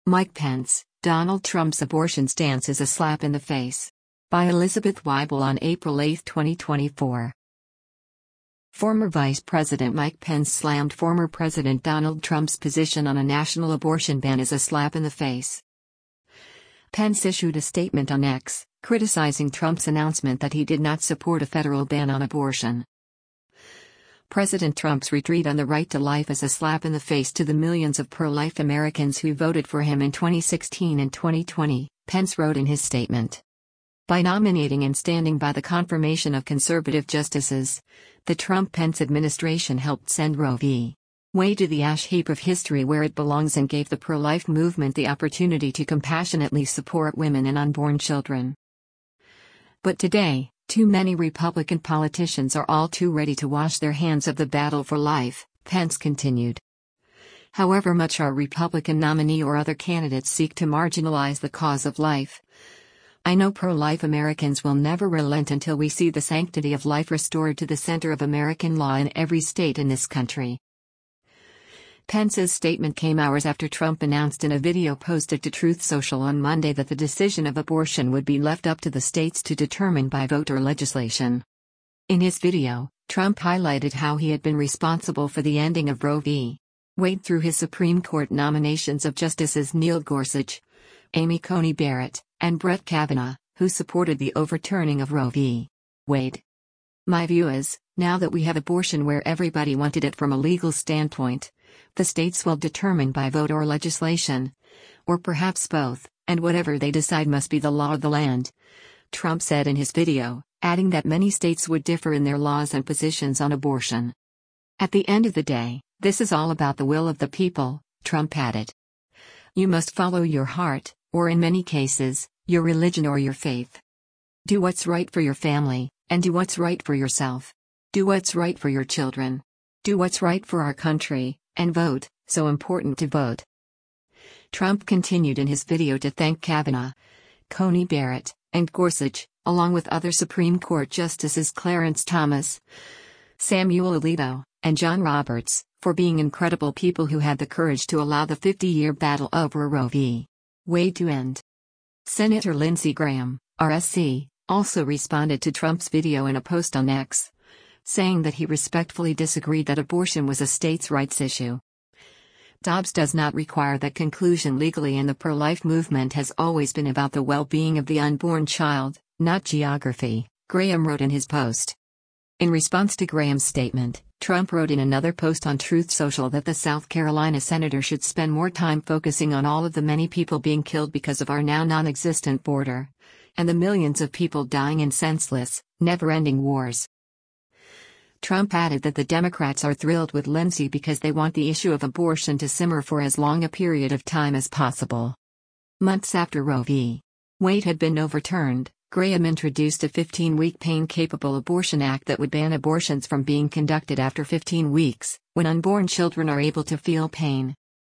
Mike Pence, Donald Trump's abortion stance is a slap in the face. By Elizabeth Weibel on April 8, 2024. Former Vice President Mike Pence slammed former President Donald Trump's position on a national abortion ban as a slap in the face. Pence issued a statement on X, criticizing Trump's announcement that he did not support a federal ban on abortion. President Trump's retreat on the right to life is a slap in the face to the millions of pro-life Americans who voted for him in 2016 and 2020, Pence wrote in his statement. By nominating and standing by the confirmation of conservative justices, the Trump-Pence administration helped send Roe v. Wade to the ash heap of history where it belongs and gave the pro-life movement the opportunity to compassionately support women and unborn children. But today, too many Republican politicians are all too ready to wash their hands of the battle for life, Pence continued. However much our Republican nominee or other candidates seek to marginalize the cause of life, I know pro-life Americans will never relent until we see the sanctity of life restored to the center of American law in every state in this country. Pence's statement came hours after Trump announced in a video posted to Truth Social on Monday that the decision of abortion would be left up to the states to determine by vote or legislation. In his video, Trump highlighted how he had been responsible for the ending of Roe v. Wade through his Supreme Court nominations of Justices Neil Gorsuch, Amy Coney Barrett, and Brett Kavanaugh, who supported the overturning of Roe v. Wade. My view is, now that we have abortion where everybody wanted it from a legal standpoint, the states will determine by vote or legislation, or perhaps both, and whatever they decide must be the law of the land, Trump said in his video, adding that many states would differ in their laws and positions on abortion. At the end of the day, this is all about the will of the people, Trump added. You must follow your heart, or in many cases, your religion or your faith. Do what's right for your family, and do what's right for yourself. Do what's right for your children. Do what's right for our country, and vote, so important to vote. Trump continued in his video to thank Kavanaugh, Coney Barrett, and Gorsuch, along with other Supreme Court Justices Clarence Thomas, Samuel Alito, and John Roberts, for being incredible people who had the courage to allow the 50-year battle over Roe v. Wade to end. Senator Lindsey Graham, RSC, also responded to Trump's video in a post on X, saying that he respectfully disagreed that abortion was a states' rights issue. Dobbs does not require that conclusion legally, and the pro-life movement has always been about the well-being of the unborn child, not geography, Graham wrote in his post. In response to Graham's statement, Trump wrote in another post on Truth Social that the South Carolina senator should spend more time focusing on all of the many people being killed because of our now non-existent border, and the millions of people dying in senseless, never-ending wars. Trump added that the Democrats are thrilled with Lindsey because they want the issue of abortion to simmer for as long a period of time as possible. Months after Roe v. Wade had been overturned, Graham introduced a 15-week pain-capable abortion act that would ban abortions from being conducted after 15 weeks, when unborn children are able to feel pain.